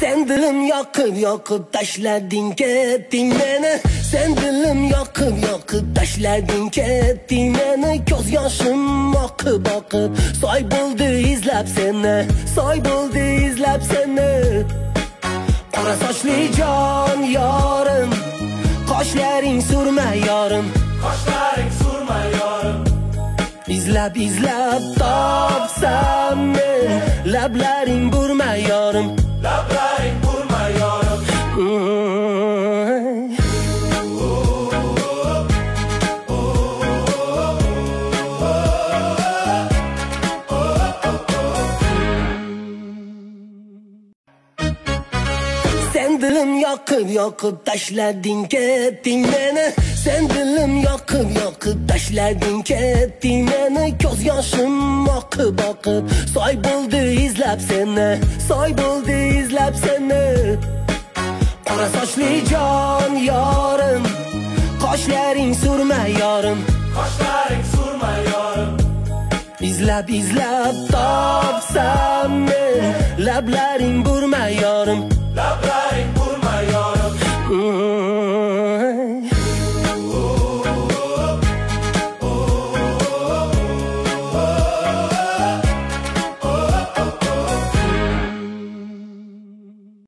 Sen dilim yoqib tashlading ketding meni. Sen dilim yoqib tashlading ketding meni. Ko'z yoshim oqib soy bo'ldi izlab seni, soy bo'ldi izlab seni. Qora sochli jon yorim, qoshlaring surma yorim, qoshlaring surma yorim. İzlab topsam men, lablaring burma yorim, lablaring burma yorim. Sen dilim yoqib tashlading ketding meni. Sen dilim yoqib tashlading ketding meni. Ko'z yoshim oqib soy bo'ldi izlab seni, soy bo'ldi izlab seni. Qora sochli jon yorim, qoshlaring surma yorim, qoshlaring surma yorim. İzlab topsam men, lablaring burma yorim,